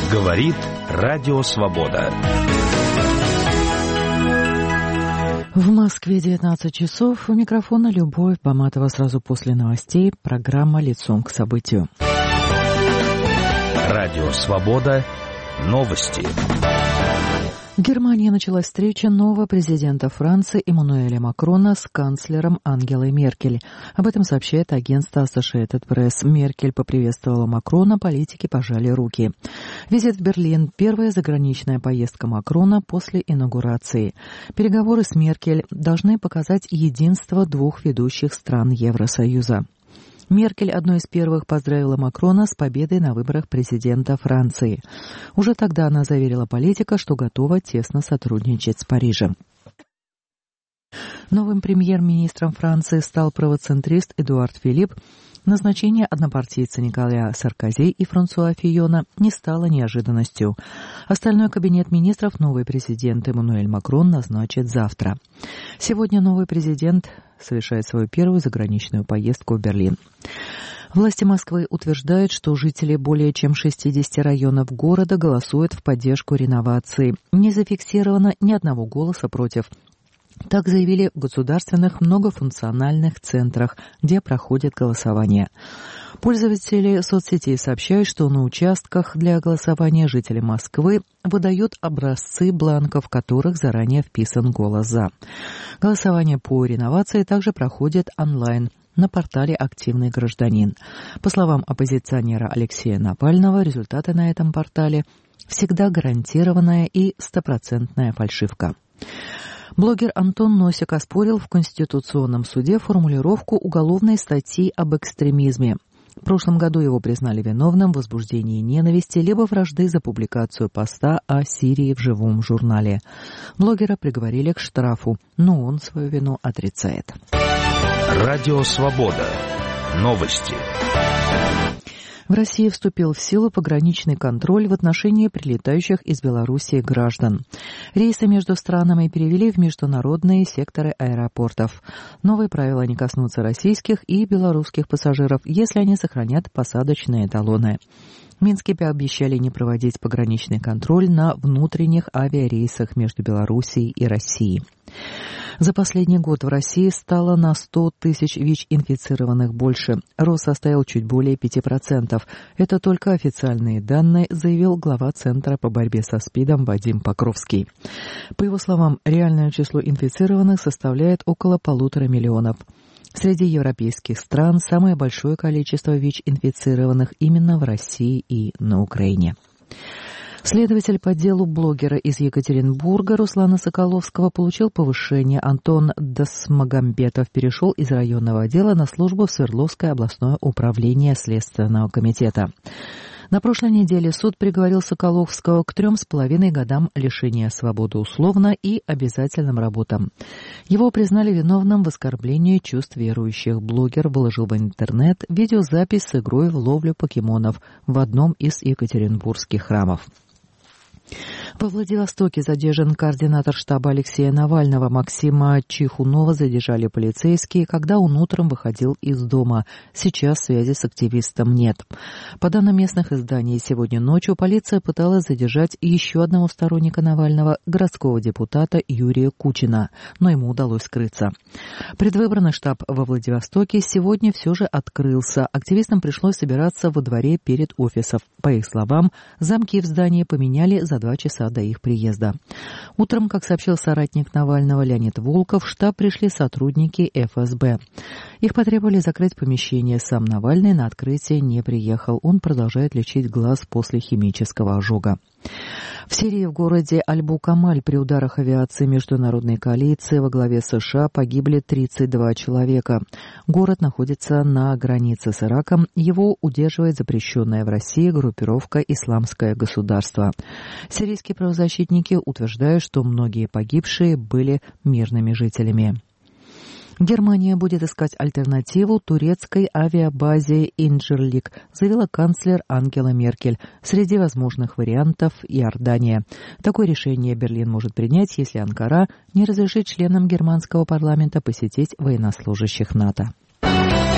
Говорит Радио Свобода. В Москве 19 часов. У микрофона Любовь Баматова. Сразу после новостей программа «Лицом к событию». Радио Свобода. Новости. В Германии началась встреча нового президента Франции Эммануэля Макрона с канцлером Ангелой Меркель. Об этом сообщает агентство Associated Press. Меркель поприветствовала Макрона, политики пожали руки. Визит в Берлин – первая заграничная поездка Макрона после инаугурации. Переговоры с Меркель должны показать единство двух ведущих стран Евросоюза. Меркель одной из первых поздравила Макрона с победой на выборах президента Франции. Уже тогда она заверила политика, что готова тесно сотрудничать с Парижем. Новым премьер-министром Франции стал правоцентрист Эдуард Филипп. Назначение однопартийца Николя Саркози и Франсуа Фийона не стало неожиданностью. Остальной кабинет министров новый президент Эммануэль Макрон назначит завтра. Сегодня новый президент совершает свою первую заграничную поездку в Берлин. Власти Москвы утверждают, что жители более чем 60 районов города голосуют в поддержку реновации. Не зафиксировано ни одного голоса против. Так заявили в государственных многофункциональных центрах, где проходит голосование. Пользователи соцсетей сообщают, что на участках для голосования жители Москвы выдают образцы бланков, в которых заранее вписан голос «за». Голосование по реновации также проходит онлайн на портале «Активный гражданин». По словам оппозиционера Алексея Навального, результаты на этом портале всегда гарантированная и стопроцентная фальшивка. Блогер Антон Носик оспорил в Конституционном суде формулировку уголовной статьи об экстремизме. В прошлом году его признали виновным в возбуждении ненависти либо вражды за публикацию поста о Сирии в живом журнале. Блогера приговорили к штрафу, но он свою вину отрицает. Радио Свобода. Новости. В России вступил в силу пограничный контроль в отношении прилетающих из Белоруссии граждан. Рейсы между странами перевели в международные секторы аэропортов. Новые правила не коснутся российских и белорусских пассажиров, если они сохранят посадочные талоны. В Минске пообещали не проводить пограничный контроль на внутренних авиарейсах между Белоруссией и Россией. За последний год в России стало на 100 тысяч ВИЧ-инфицированных больше. Рост составил чуть более 5%. Это только официальные данные, заявил глава Центра по борьбе со СПИДом Вадим Покровский. По его словам, реальное число инфицированных составляет около 1,5 миллиона. Среди европейских стран самое большое количество ВИЧ-инфицированных именно в России и на Украине. Следователь по делу блогера из Екатеринбурга Руслана Соколовского получил повышение. Антон Дасмагамбетов перешел из районного отдела на службу в Свердловское областное управление Следственного комитета. На прошлой неделе суд приговорил Соколовского к 3,5 годам лишения свободы условно и обязательным работам. Его признали виновным в оскорблении чувств верующих. Блогер выложил в интернет видеозапись с игрой в ловлю покемонов в одном из екатеринбургских храмов. Во Владивостоке задержан координатор штаба Алексея Навального Максима Чихунова. Задержали полицейские, когда он утром выходил из дома. Сейчас связи с активистом нет. По данным местных изданий, сегодня ночью полиция пыталась задержать еще одного сторонника Навального, городского депутата Юрия Кучина, но ему удалось скрыться. Предвыборный штаб во Владивостоке сегодня все же открылся. Активистам пришлось собираться во дворе перед офисом. По их словам, замки в здании поменяли за 2 часа до их приезда. Утром, как сообщил соратник Навального Леонид Волков, в штаб пришли сотрудники ФСБ. Их потребовали закрыть помещение. Сам Навальный на открытие не приехал. Он продолжает лечить глаз после химического ожога. В Сирии в городе Аль-Букамаль при ударах авиации международной коалиции во главе США погибли 32 человека. Город находится на границе с Ираком. Его удерживает запрещенная в России группировка «Исламское государство». Сирийские правозащитники утверждают, что многие погибшие были мирными жителями. Германия будет искать альтернативу турецкой авиабазе «Инджерлик», заявила канцлер Ангела Меркель. Среди возможных вариантов – Иордания. Такое решение Берлин может принять, если Анкара не разрешит членам германского парламента посетить военнослужащих НАТО.